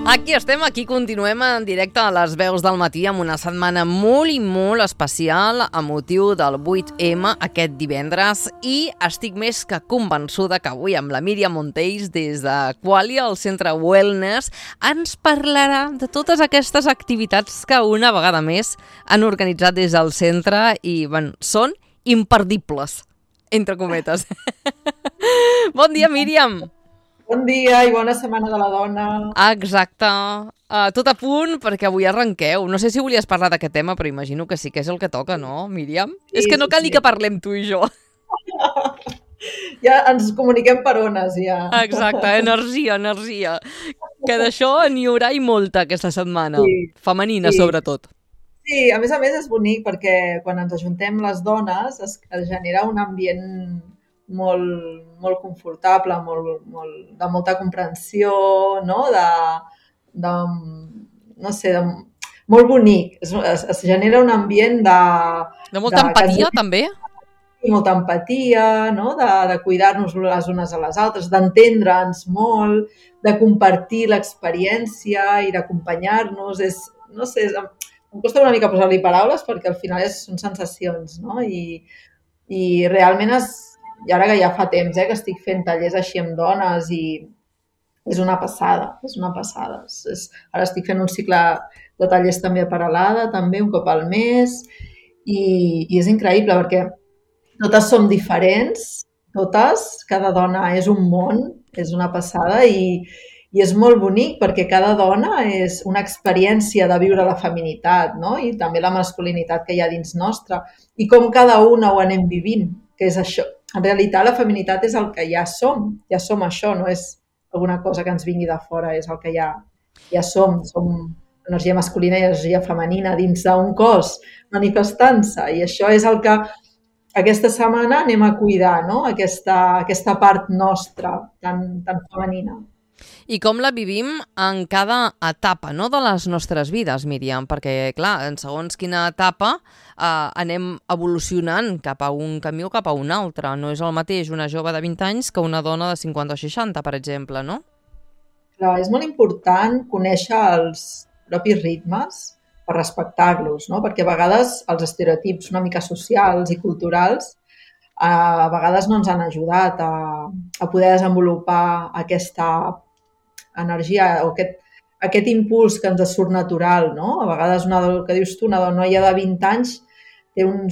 Aquí estem, aquí continuem en directe a les veus del matí amb una setmana molt i molt especial a motiu del 8M aquest divendres i estic més que convençuda que avui amb la Míriam Montells des de Qualia, el Centre Wellness, ens parlarà de totes aquestes activitats que una vegada més han organitzat des del centre i són imperdibles, entre cometes. Bon dia, Míriam! Bon dia i bona setmana de la dona. Exacte. Tot a punt perquè avui arrenqueu. No sé si volies parlar d'aquest tema, però imagino que sí que és el que toca, no, Míriam? Sí, és que no cal ni que parlem tu i jo. Ja ens comuniquem per ones, ja. Exacte, energia. Que d'això n'hi haurà i molta aquesta setmana. Sí. Femenina, sí. Sobretot. Sí, a més és bonic perquè quan ens ajuntem les dones es genera un ambient molt confortable, de molta comprensió, no? Molt bonic. Es genera un ambient de molta empatia, també? Molta empatia, no? De cuidar-nos les unes a les altres, d'entendre'ns molt, de compartir l'experiència i d'acompanyar-nos. Em costa una mica posar-li paraules perquè al final són sensacions, no? I realment i ara que ja fa temps que estic fent tallers així amb dones i és una passada. Ara estic fent un cicle de tallers també per Alada, també un cop al mes i és increïble perquè totes som diferents, cada dona és un món, és una passada i és molt bonic perquè cada dona és una experiència de viure la feminitat, no? I també la masculinitat que hi ha dins nostra i com cada una ho anem vivint, que és això. En realitat, la feminitat és el que ja som això, no és alguna cosa que ens vingui de fora, és el que ja som energia masculina i energia femenina dins d'un cos manifestant-se, i això és el que aquesta setmana anem a cuidar, no? Aquesta part nostra tan femenina. I com la vivim en cada etapa, no, de les nostres vides, Míriam? Perquè, clar, en segons quina etapa anem evolucionant cap a un camí o cap a un altre. No és el mateix una jove de 20 anys que una dona de 50 o 60, per exemple, no? Clar, és molt important conèixer els propis ritmes per respectar-los, no? Perquè a vegades els estereotips una mica socials i culturals a vegades no ens han ajudat a poder desenvolupar aquesta energia o aquest impuls que ens surt natural, no? A vegades, el que dius tu, una noia de 20 anys té uns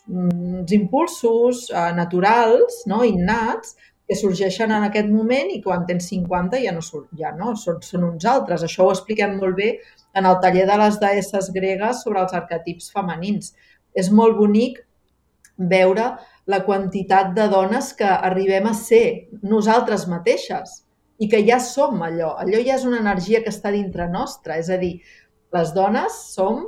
impulsos naturals, no? Innats, que sorgeixen en aquest moment i quan tens 50 són uns altres. Això ho expliquem molt bé en el taller de les deesses gregues sobre els arquetips femenins. És molt bonic veure la quantitat de dones que arribem a ser nosaltres mateixes i que ja som allò ja és una energia que està dintre nostra, és a dir, les dones som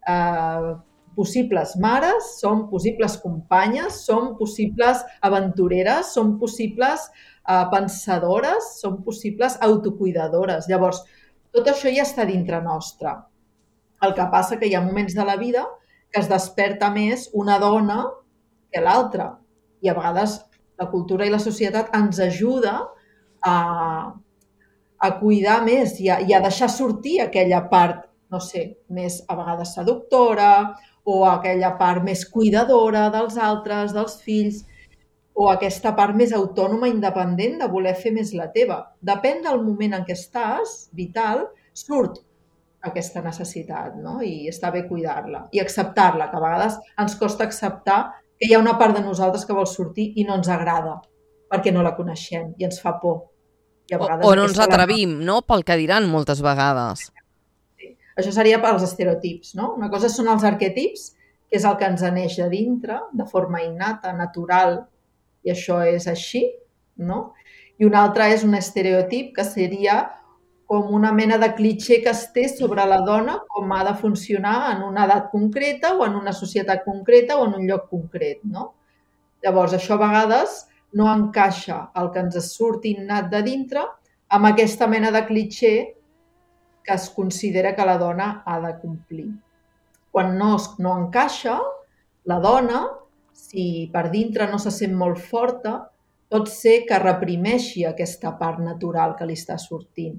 possibles mares, som possibles companyes, som possibles aventureres, som possibles pensadores, som possibles autocuidadores. Llavors, tot això ja està dintre nostra. El que passa que hi ha moments de la vida que es desperta més una dona que l'altra. I a vegades la cultura i la societat ens ajuda a cuidar més i a deixar sortir aquella part, no sé, més a vegades seductora o aquella part més cuidadora dels altres, dels fills, o aquesta part més autònoma, independent, de voler fer més la teva. Depèn del moment en què estàs, vital, surt aquesta necessitat, no? I està bé cuidar-la i acceptar-la, que a vegades ens costa acceptar que hi ha una part de nosaltres que vol sortir i no ens agrada, perquè no la coneixem i ens fa por. I o no ens atrevim, no? Pel que diran moltes vegades. Sí. Això seria pels estereotips, no? Una cosa són els arquetips, que és el que ens neix de dintre, de forma innata, natural, i això és així, no? I un altre és un estereotip, que seria com una mena de clitxé que es té sobre la dona, com ha de funcionar en una edat concreta o en una societat concreta o en un lloc concret, no? Llavors, això a vegades no encaixa el que ens surt innat de dintre amb aquesta mena de clitxé que es considera que la dona ha de complir. Quan no encaixa, la dona, si per dintre no se sent molt forta, pot ser que reprimeixi aquesta part natural que li està sortint.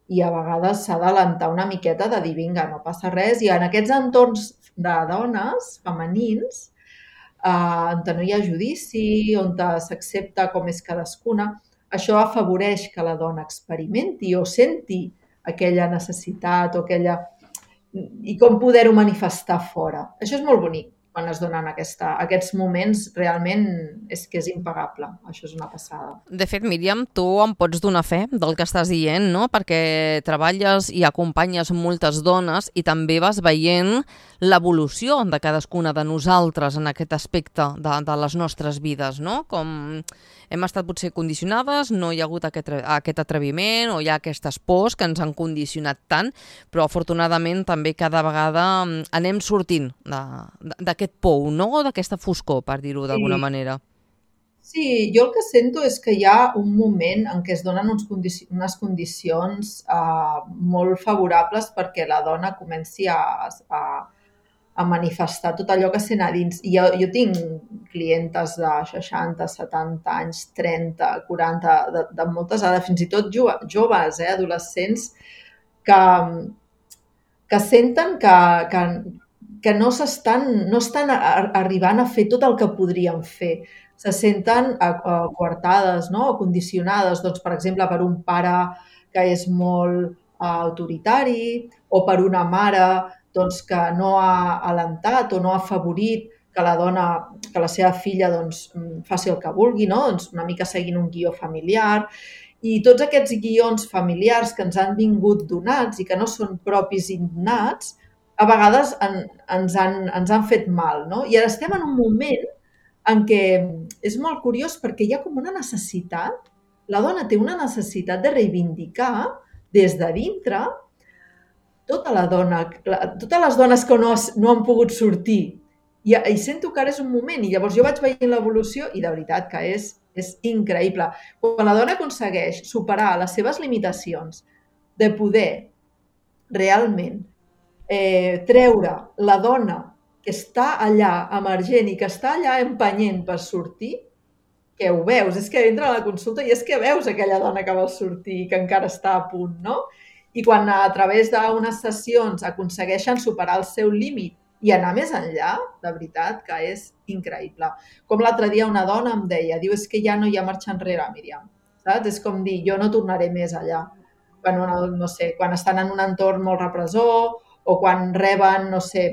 i a vegades s'ha d'alentar una miqueta de dir, vinga, no passa res, i en aquests entorns de dones femenins, on no hi ha judici, on s'accepta com és cadascuna, això afavoreix que la dona experimenti o senti aquella necessitat o aquella... i com poder-ho manifestar fora. Això és molt bonic quan es donen aquests moments, realment és que és impagable. Això és una passada. De fet, Míriam, tu em pots donar fe del que estàs dient, no? Perquè treballes i acompanyes moltes dones i també vas veient l'evolució de cadascuna de nosaltres en aquest aspecte de les nostres vides, no? Com hem estat potser condicionades, no hi ha hagut aquest atreviment o hi ha aquestes pors que ens han condicionat tant, però afortunadament també cada vegada anem sortint d'aquest pou, no? O d'aquesta foscor, per dir-ho d'alguna manera. Sí, jo el que sento és que hi ha un moment en què es donen unes condicions molt favorables perquè la dona comenci a manifestar tot allò que sent a dins. I jo tinc clientes de 60, 70 anys, 30, 40, de moltes edades, fins i tot joves, adolescents, que senten que no estan arribant a fer tot el que podrien fer. Se senten coartades, no? O condicionades, doncs, per exemple, per un pare que és molt autoritari o per una mare doncs, que no ha alentat o no ha afavorit que la seva filla doncs, faci el que vulgui, no? Doncs una mica seguint un guió familiar. I tots aquests guions familiars que ens han vingut donats i que no són propis innats, a vegades ens han fet mal, no? I ara estem en un moment en què és molt curiós perquè hi ha com una necessitat, la dona té una necessitat de reivindicar des de dintre totes les dones que no han pogut sortir. I sento que ara és un moment, i llavors jo vaig veient l'evolució i de veritat que és increïble. Quan la dona aconsegueix superar les seves limitacions de poder realment treure la dona que està allà emergent i que està allà empenyent per sortir, que ho veus, és que entra a la consulta i és que veus aquella dona que vol sortir i que encara està a punt, no? I quan a través d'unes sessions aconsegueixen superar el seu límit i anar més enllà, de veritat que és increïble. Com l'altre dia una dona em deia, diu, és que ja no hi ha marxa enrere, Míriam, saps? És com dir, jo no tornaré més allà. No sé, quan estan en un entorn molt repressor o quan reben, no sé,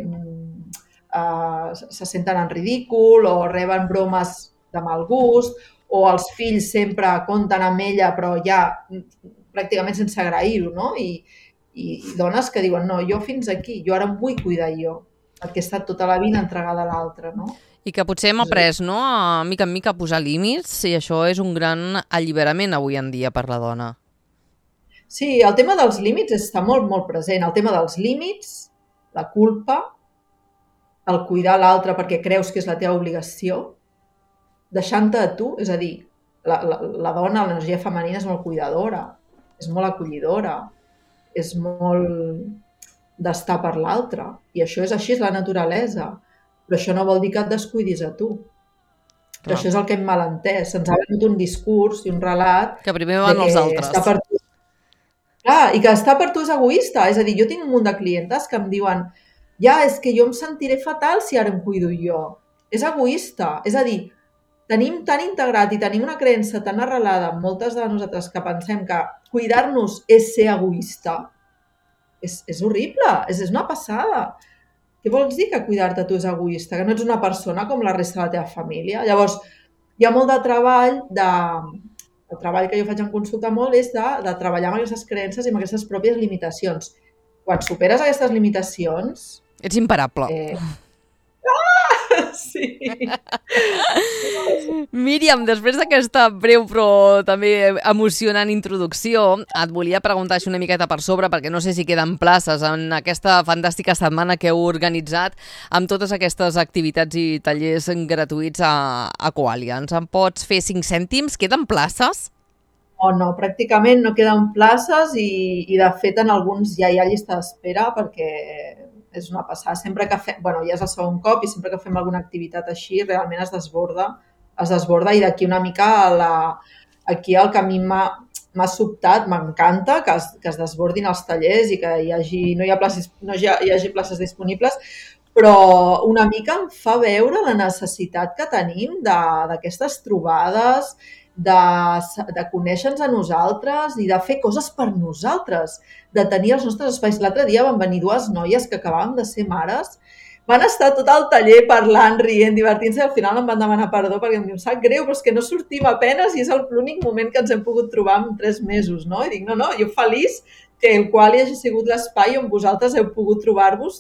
se senten en ridícul o reben bromes de mal gust o els fills sempre compten amb ella però ja pràcticament sense agrair-ho, no? I dones que diuen, no, jo fins aquí, jo ara em vull cuidar jo, perquè he estat tota la vida entregada a l'altre, no? I que potser hem après, no?, a mica en mica a posar límits, i això és un gran alliberament avui en dia per la dona. Sí, el tema dels límits està molt, molt present. El tema dels límits, la culpa, el cuidar l'altre perquè creus que és la teva obligació, deixant-te a tu, és a dir, la dona, l'energia femenina és molt cuidadora, és molt acollidora, és molt d'estar per l'altre, i això és així, és la naturalesa, però això no vol dir que et descuidis a tu. Però això és el que hem malentès, se'ns ha venut un discurs i un relat que primer van els altres. Està per tu. Clar, i que estar per tu és egoista, és a dir, jo tinc un munt de clientes que em diuen ja, és que jo em sentiré fatal si ara em cuido jo. És egoista. És a dir, tenim tan integrat i tenim una creença tan arrelada amb moltes de nosaltres que pensem que cuidar-nos és ser egoista. És horrible, és una passada. Què vols dir que cuidar-te tu és egoista? Que no ets una persona com la resta de la teva família? Llavors, hi ha molt de treball el treball que jo faig en consulta molt és de treballar amb aquestes creences i amb aquestes pròpies limitacions. Quan superes aquestes limitacions... Ets imparable. Sí. Míriam, després d'aquesta breu però també emocionant introducció, et volia preguntar així una miqueta per sobre, perquè no sé si queden places en aquesta fantàstica setmana que heu organitzat amb totes aquestes activitats i tallers gratuïts a Coalia. Ens en pots fer 5 cèntims? Queden places? No, pràcticament no queden places i de fet en alguns ja hi ha llista d'espera perquè és una passada. Sempre que fem, ja és el segon cop i sempre que fem alguna activitat així realment es desborda i d'aquí una mica aquí el que a mi m'ha sobtat, m'encanta que es desbordin els tallers i que no hi hagi places disponibles, però una mica em fa veure la necessitat que tenim d'aquestes trobades, de conèixer-nos a nosaltres i de fer coses per nosaltres, de tenir els nostres espais. L'altre dia van venir dues noies que acabàvem de ser mares, van estar tot el taller parlant, rient, divertint-se, i al final em van demanar perdó perquè em sap greu, però és que no sortim a penes i és l'únic moment que ens hem pogut trobar en 3 mesos, no? I dic, no, jo feliç que el qual hi hagi sigut l'espai on vosaltres heu pogut trobar-vos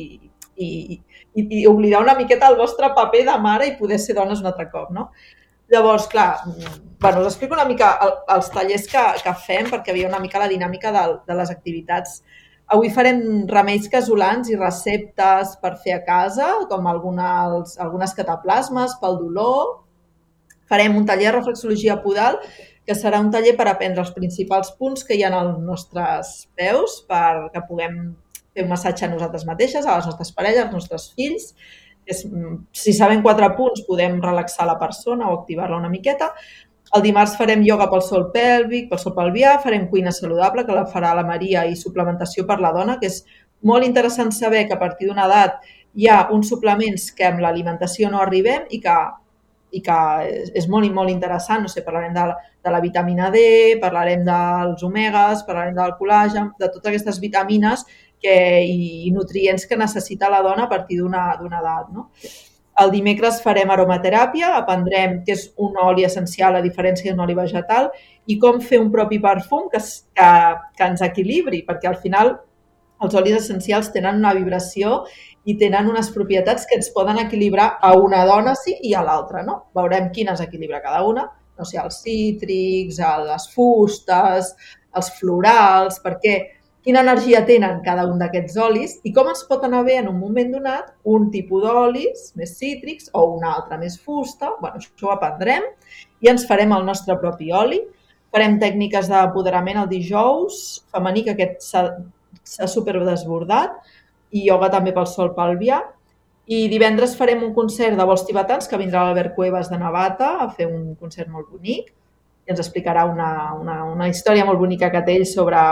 i oblidar una miqueta el vostre paper de mare i poder ser dones un altre cop, no? Llavors, clar, us explico una mica els tallers que fem perquè veieu una mica la dinàmica de les activitats. Avui farem remeis casolans i receptes per fer a casa, com algunes cataplasmes pel dolor. Farem un taller de reflexologia podal, que serà un taller per aprendre els principals punts que hi ha als nostres peus perquè puguem fer un massatge a nosaltres mateixes, a les nostres parelles, als nostres fills. Si sabem 4 punts podem relaxar la persona o activar-la una miqueta. El dimarts farem ioga pel sòl pèlvic, pel sòl pelvià, farem cuina saludable, que la farà la Maria, i suplementació per la dona, que és molt interessant saber que a partir d'una edat hi ha uns suplements que amb l'alimentació no arribem i que és molt i molt interessant. No sé, parlarem de la vitamina D, parlarem dels omegues, parlarem del col·làgen, de totes aquestes vitamines i nutrients que necessita la dona a partir d'una edat, no? El dimecres farem aromateràpia, aprendrem què és un oli essencial a diferència d'un oli vegetal i com fer un propi perfum que ens equilibri, perquè al final els olis essencials tenen una vibració i tenen unes propietats que ens poden equilibrar a una dona sí i a l'altra, no? Veurem quines equilibra cada una, no sé, els cítrics, les fustes, els florals, perquè quina energia tenen cada un d'aquests olis i com ens pot anar bé en un moment donat un tipus d'olis més cítrics o un altre més fusta. Això ho aprendrem i ens farem el nostre propi oli. Farem tècniques d'apoderament el dijous, femení, que aquest s'ha superdesbordat, i ioga també pel sòl pelvià. I divendres farem un concert de vols tibetans que vindrà l'Albert Cuevas de Navata a fer un concert molt bonic i ens explicarà una història molt bonica que té ell sobre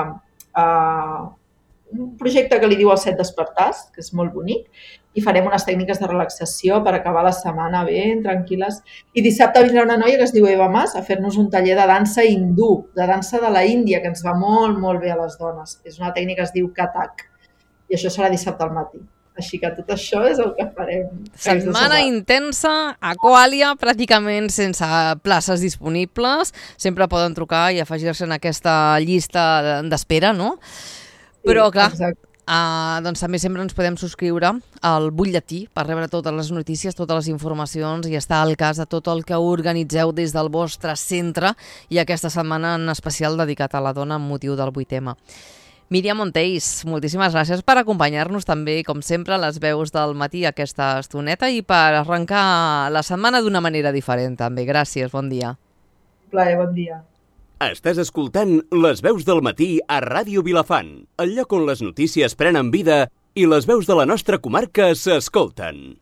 un projecte que li diu els 7 despertars, que és molt bonic, i farem unes tècniques de relaxació per acabar la setmana ben tranquil·les. I dissabte vindrà una noia que es diu Eva Mas a fer-nos un taller de dansa hindú, de dansa de la Índia, que ens va molt, molt bé a les dones. És una tècnica que es diu Kathak, i això serà dissabte al matí. Així que tot això és el que farem. Setmana intensa, Aquàlia, pràcticament sense places disponibles. Sempre poden trucar i afegir-se en aquesta llista d'espera, no? Però, clar, doncs també sempre ens podem subscriure al butlletí per rebre totes les notícies, totes les informacions i estar al cas de tot el que organitzeu des del vostre centre i aquesta setmana en especial dedicat a la dona amb motiu del 8M. Míriam Monteys, moltíssimes gràcies per acompanyar-nos també, com sempre, a les veus del matí aquesta estoneta i per arrencar la setmana d'una manera diferent també. Gràcies, bon dia. Plaer, bon dia. Estàs escoltant Les veus del matí a Ràdio Vilafant, el lloc on les notícies prenen vida i les veus de la nostra comarca s'escolten.